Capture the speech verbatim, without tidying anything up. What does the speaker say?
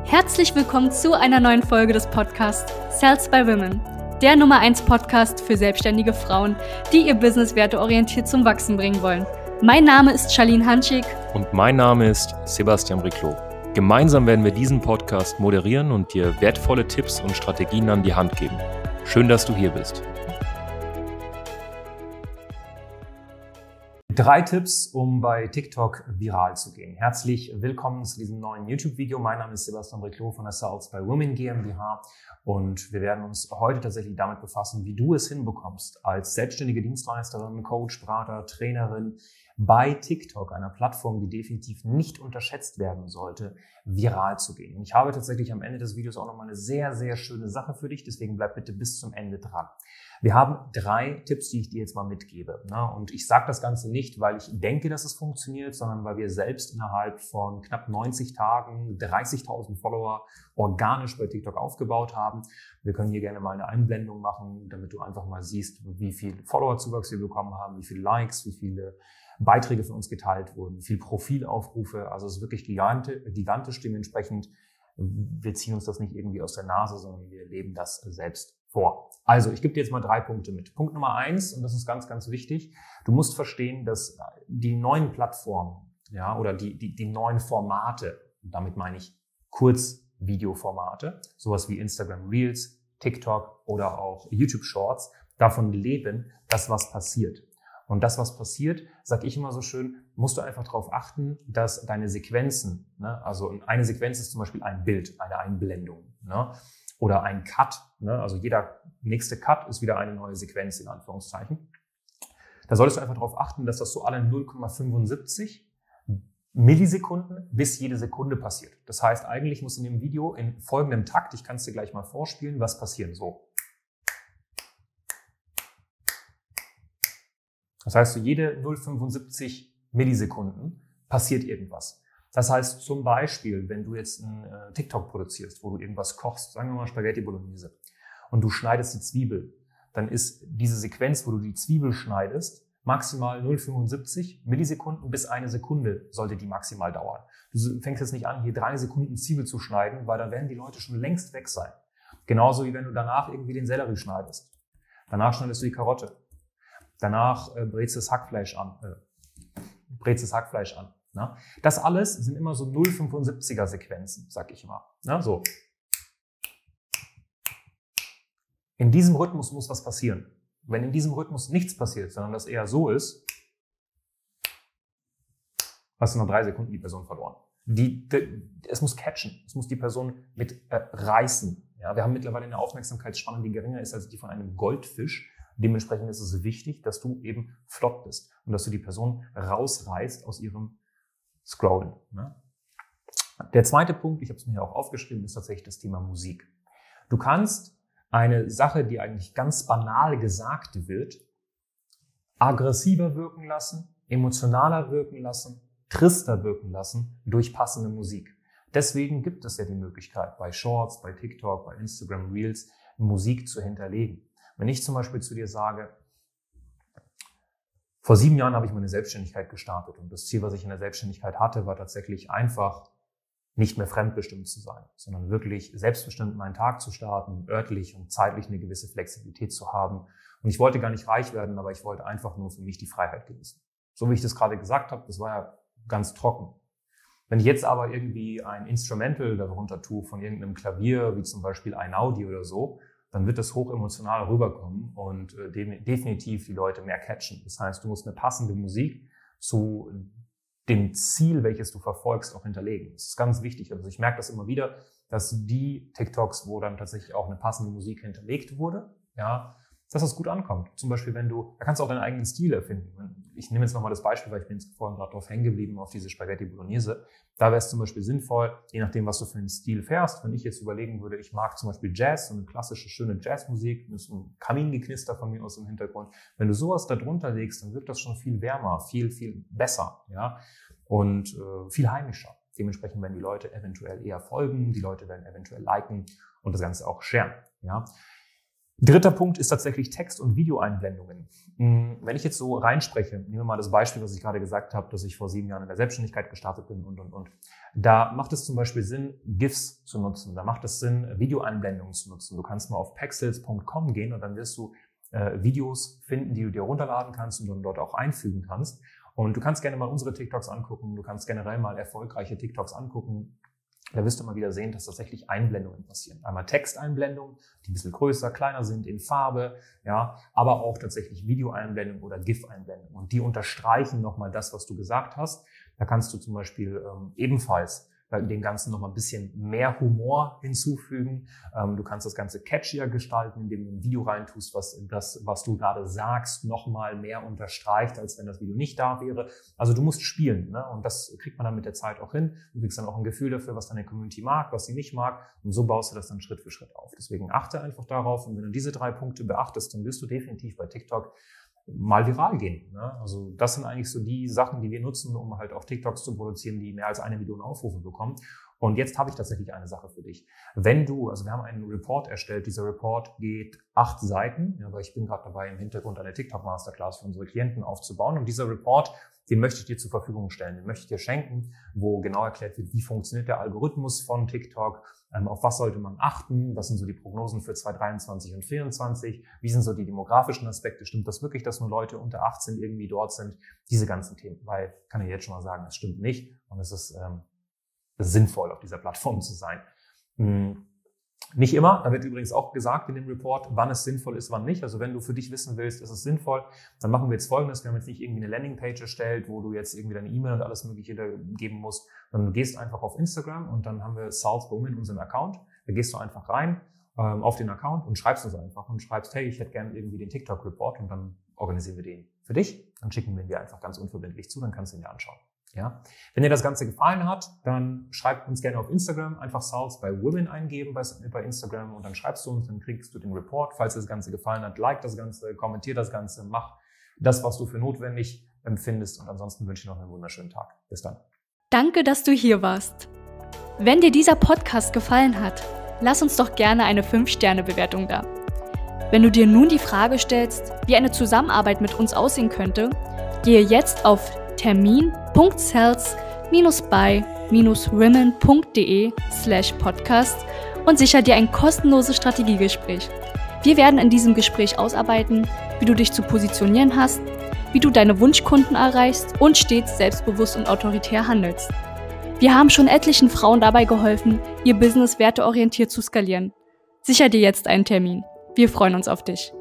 Herzlich willkommen zu einer neuen Folge des Podcasts Sales by Women, der Nummer eins Podcast für selbstständige Frauen, die ihr Business werteorientiert zum Wachsen bringen wollen. Mein Name ist Charlene Hanschig. Und mein Name ist Sebastian Briclot. Gemeinsam werden wir diesen Podcast moderieren und dir wertvolle Tipps und Strategien an die Hand geben. Schön, dass du hier bist. Drei Tipps, um bei TikTok viral zu gehen. Herzlich willkommen zu diesem neuen YouTube-Video. Mein Name ist Sebastian Briclot von der Sales by Women GmbH und wir werden uns heute tatsächlich damit befassen, wie du es hinbekommst, als selbstständige Dienstleisterin, Coach, Berater, Trainerin bei TikTok, einer Plattform, die definitiv nicht unterschätzt werden sollte, viral zu gehen. Und ich habe tatsächlich am Ende des Videos auch nochmal eine sehr, sehr schöne Sache für dich, deswegen bleib bitte bis zum Ende dran. Wir haben drei Tipps, die ich dir jetzt mal mitgebe. Und ich sage das Ganze nicht, weil ich denke, dass es funktioniert, sondern weil wir selbst innerhalb von knapp neunzig Tagen dreißigtausend Follower organisch bei TikTok aufgebaut haben. Wir können hier gerne mal eine Einblendung machen, damit du einfach mal siehst, wie viel Followerzuwachs wir bekommen haben, wie viele Likes, wie viele Beiträge von uns geteilt wurden, wie viele Profilaufrufe. Also es ist wirklich gigantisch. Dementsprechend, wir ziehen uns das nicht irgendwie aus der Nase, sondern wir leben das selbst vor. Also, ich gebe dir jetzt mal drei Punkte mit. Punkt Nummer eins, und das ist ganz, ganz wichtig, du musst verstehen, dass die neuen Plattformen, ja, oder die, die, die neuen Formate, damit meine ich Kurzvideoformate, sowas wie Instagram Reels, TikTok oder auch YouTube Shorts, davon leben, dass was passiert. Und das, was passiert, sage ich immer so schön, musst du einfach darauf achten, dass deine Sequenzen, ne, also eine Sequenz ist zum Beispiel ein Bild, eine Einblendung, ne, oder ein Cut, ne, also jeder nächste Cut ist wieder eine neue Sequenz in Anführungszeichen. Da solltest du einfach darauf achten, dass das so alle null Komma fünfundsiebzig Millisekunden bis jede Sekunde passiert. Das heißt, eigentlich muss in dem Video in folgendem Takt, ich kann es dir gleich mal vorspielen, was passieren, so. Das heißt, so jede null Komma fünfundsiebzig Millisekunden passiert irgendwas. Das heißt zum Beispiel, wenn du jetzt einen äh, TikTok produzierst, wo du irgendwas kochst, sagen wir mal Spaghetti Bolognese, und du schneidest die Zwiebel, dann ist diese Sequenz, wo du die Zwiebel schneidest, maximal null Komma fünfundsiebzig Millisekunden bis eine Sekunde sollte die maximal dauern. Du fängst jetzt nicht an, hier drei Sekunden Zwiebel zu schneiden, weil dann werden die Leute schon längst weg sein. Genauso wie wenn du danach irgendwie den Sellerie schneidest. Danach schneidest du die Karotte. Danach äh, brätst das Hackfleisch an. Äh, brätst das Hackfleisch an. Ne? Das alles sind immer so null Komma fünfundsiebziger Sequenzen, sag ich immer. Ne? So. In diesem Rhythmus muss was passieren. Wenn in diesem Rhythmus nichts passiert, sondern das eher so ist, hast du noch drei Sekunden die Person verloren. Die, die, es muss catchen, es muss die Person mit äh, reißen. Ja? Wir haben mittlerweile eine Aufmerksamkeitsspanne, die geringer ist als die von einem Goldfisch. Dementsprechend ist es wichtig, dass du eben flott bist und dass du die Person rausreißt aus ihrem Scrollen. Ne? Der zweite Punkt, ich habe es mir hier auch aufgeschrieben, ist tatsächlich das Thema Musik. Du kannst eine Sache, die eigentlich ganz banal gesagt wird, aggressiver wirken lassen, emotionaler wirken lassen, trister wirken lassen durch passende Musik. Deswegen gibt es ja die Möglichkeit, bei Shorts, bei TikTok, bei Instagram Reels Musik zu hinterlegen. Wenn ich zum Beispiel zu dir sage, vor sieben Jahren habe ich meine Selbstständigkeit gestartet und das Ziel, was ich in der Selbstständigkeit hatte, war tatsächlich einfach nicht mehr fremdbestimmt zu sein, sondern wirklich selbstbestimmt meinen Tag zu starten, örtlich und zeitlich eine gewisse Flexibilität zu haben. Und ich wollte gar nicht reich werden, aber ich wollte einfach nur für mich die Freiheit genießen. So wie ich das gerade gesagt habe, das war ja ganz trocken. Wenn ich jetzt aber irgendwie ein Instrumental darunter tue von irgendeinem Klavier, wie zum Beispiel Einaudi oder so, dann wird das hoch emotional rüberkommen und äh, de- definitiv die Leute mehr catchen. Das heißt, du musst eine passende Musik zu dem Ziel, welches du verfolgst, auch hinterlegen. Das ist ganz wichtig. Also ich merke das immer wieder, dass die TikToks, wo dann tatsächlich auch eine passende Musik hinterlegt wurde, ja, dass das gut ankommt. Zum Beispiel, wenn du, da kannst du auch deinen eigenen Stil erfinden. Ich nehme jetzt nochmal das Beispiel, weil ich bin jetzt vorhin gerade drauf hängen geblieben, auf diese Spaghetti Bolognese. Da wäre es zum Beispiel sinnvoll, je nachdem, was du für einen Stil fährst, wenn ich jetzt überlegen würde, ich mag zum Beispiel Jazz, so eine klassische, schöne Jazzmusik, mit so einem Kamingeknister von mir aus im Hintergrund. Wenn du sowas da drunter legst, dann wird das schon viel wärmer, viel, viel besser, ja, und äh, viel heimischer. Dementsprechend werden die Leute eventuell eher folgen, die Leute werden eventuell liken und das Ganze auch sharen, ja. Dritter Punkt ist tatsächlich Text- und Videoeinblendungen. Wenn ich jetzt so reinspreche, nehmen wir mal das Beispiel, was ich gerade gesagt habe, dass ich vor sieben Jahren in der Selbstständigkeit gestartet bin und, und, und. Da macht es zum Beispiel Sinn, GIFs zu nutzen. Da macht es Sinn, Videoeinblendungen zu nutzen. Du kannst mal auf paxels punkt com gehen und dann wirst du äh, Videos finden, die du dir runterladen kannst und dann dort auch einfügen kannst. Und du kannst gerne mal unsere TikToks angucken. Du kannst generell mal erfolgreiche TikToks angucken. Da wirst du mal wieder sehen, dass tatsächlich Einblendungen passieren. Einmal Texteinblendungen, die ein bisschen größer, kleiner sind, in Farbe, ja, aber auch tatsächlich Videoeinblendungen oder GIF-Einblendungen. Und die unterstreichen nochmal das, was du gesagt hast. Da kannst du zum Beispiel ähm, ebenfalls dem Ganzen noch mal ein bisschen mehr Humor hinzufügen. Ähm, du kannst das Ganze catchier gestalten, indem du ein Video reintust, was das, was du gerade sagst, noch mal mehr unterstreicht, als wenn das Video nicht da wäre. Also du musst spielen, ne? Und das kriegt man dann mit der Zeit auch hin. Du kriegst dann auch ein Gefühl dafür, was deine Community mag, was sie nicht mag. Und so baust du das dann Schritt für Schritt auf. Deswegen achte einfach darauf. Und wenn du diese drei Punkte beachtest, dann wirst du definitiv bei TikTok mal viral gehen. Ne? Also das sind eigentlich so die Sachen, die wir nutzen, um halt auch TikToks zu produzieren, die mehr als eine Million Aufrufe bekommen. Und jetzt habe ich tatsächlich eine Sache für dich. Wenn du, also wir haben einen Report erstellt, dieser Report geht acht Seiten, ja, aber ich bin gerade dabei, im Hintergrund eine TikTok-Masterclass für unsere Klienten aufzubauen. Und dieser Report, den möchte ich dir zur Verfügung stellen, den möchte ich dir schenken, wo genau erklärt wird, wie funktioniert der Algorithmus von TikTok, ähm, auf was sollte man achten, was sind so die Prognosen für zwanzig dreiundzwanzig und vierundzwanzig, wie sind so die demografischen Aspekte, stimmt das wirklich, dass nur Leute unter achtzehn irgendwie dort sind, diese ganzen Themen, weil, kann ich jetzt schon mal sagen, das stimmt nicht und es ist ähm, sinnvoll, auf dieser Plattform zu sein. Hm. Nicht immer, da wird übrigens auch gesagt in dem Report, wann es sinnvoll ist, wann nicht. Also wenn du für dich wissen willst, ist es sinnvoll, dann machen wir jetzt Folgendes. Wir haben jetzt nicht irgendwie eine Landingpage erstellt, wo du jetzt irgendwie deine E-Mail und alles Mögliche da geben musst, sondern du gehst einfach auf Instagram und dann haben wir Sales by Women in unserem Account. Da gehst du einfach rein ähm, auf den Account und schreibst uns einfach und schreibst, hey, ich hätte gerne irgendwie den TikTok-Report und dann organisieren wir den für dich. Dann schicken wir ihn dir einfach ganz unverbindlich zu, dann kannst du ihn dir anschauen. Ja, wenn dir das Ganze gefallen hat, dann schreibt uns gerne auf Instagram, einfach Sales by Women eingeben bei, bei Instagram und dann schreibst du uns, dann kriegst du den Report. Falls dir das Ganze gefallen hat, like das Ganze, kommentier das Ganze, mach das, was du für notwendig empfindest und ansonsten wünsche ich dir noch einen wunderschönen Tag. Bis dann. Danke, dass du hier warst. Wenn dir dieser Podcast gefallen hat, lass uns doch gerne eine fünf Sterne Bewertung da. Wenn du dir nun die Frage stellst, wie eine Zusammenarbeit mit uns aussehen könnte, gehe jetzt auf termin punkt sales by women punkt de slash podcast und sicher dir ein kostenloses Strategiegespräch. Wir werden in diesem Gespräch ausarbeiten, wie du dich zu positionieren hast, wie du deine Wunschkunden erreichst und stets selbstbewusst und autoritär handelst. Wir haben schon etlichen Frauen dabei geholfen, ihr Business werteorientiert zu skalieren. Sicher dir jetzt einen Termin. Wir freuen uns auf dich.